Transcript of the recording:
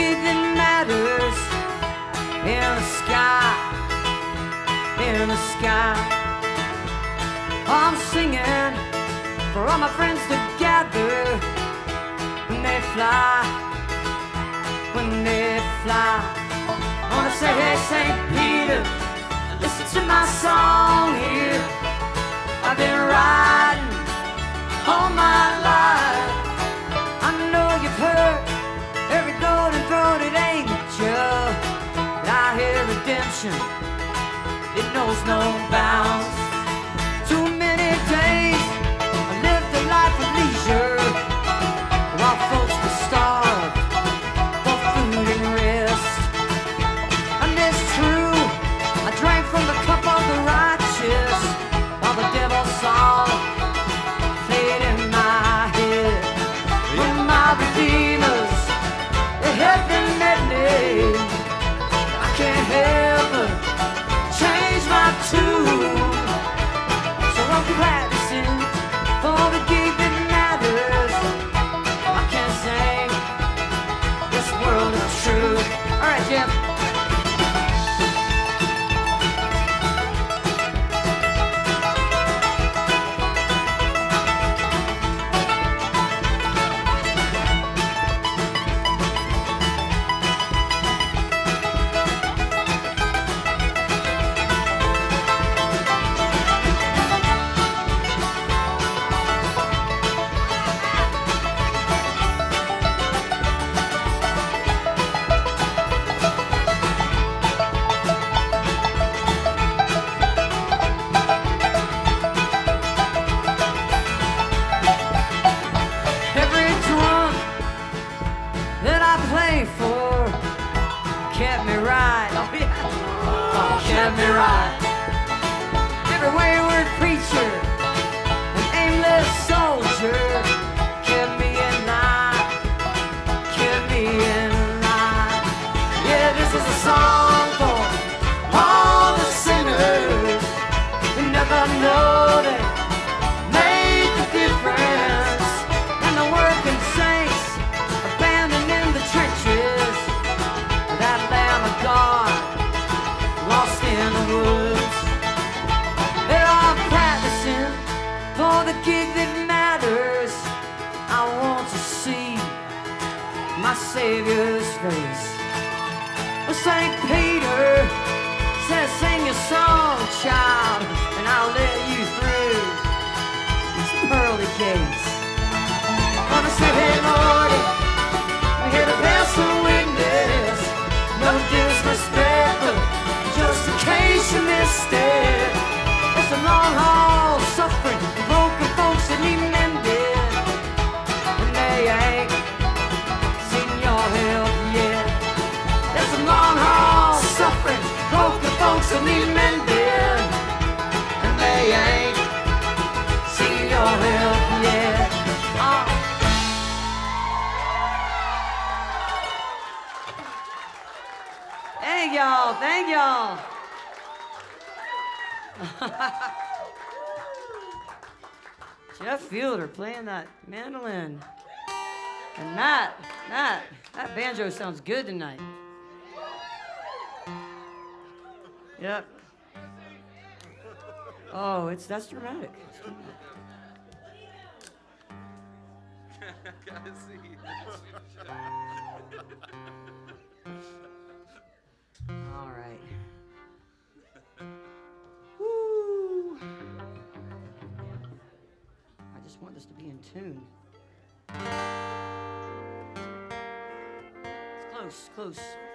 gig that matters. In the sky, in the sky. I'm singing for all my friends to gather when they fly, when they fly. I wanna say, hey, St. Peter, listen to my song here. I've been riding all my life. I know you've heard every golden-throated angel, but I hear redemption, it knows no bounds. Too many days I lived a life of leisure, while folks were starved for food and rest. And it's true, I drank from the cup of the righteous, while the devil's song played in my head. When my redeemers, they had been met me, I can't help but change my tune. So I'm practicing for the gig that matters. I can't sing this world of truth. All right, Jim. Kept me right, oh yeah, kept me right. Every wayward preacher, an aimless soldier, kept me in line, kept me in line. Yeah, this is a song for all the sinners who never know they made the difference, and the working saints abandoned in the trenches. That Lamb of God, lost in the woods. They're all practicing for the gig that matters. I want to see my Savior's face. Well, St. Peter says, sing your song, child, and I'll let you through these pearly gates. I'm gonna say, hey, Lordy, we're here to bear some witness. No disrespect, but just in case you missed it, it's a long haul suffering, broken folks that need mending, and they ain't seen your help yet. There's a long haul suffering, broken folks that need mending, and they ain't seen your help yet. Thank y'all, thank y'all. Jeff Fielder playing that mandolin. And that banjo sounds good tonight. Yep. Oh, that's dramatic. It's dramatic. Gotta see. All right. Woo. I just want this to be in tune. It's close, close.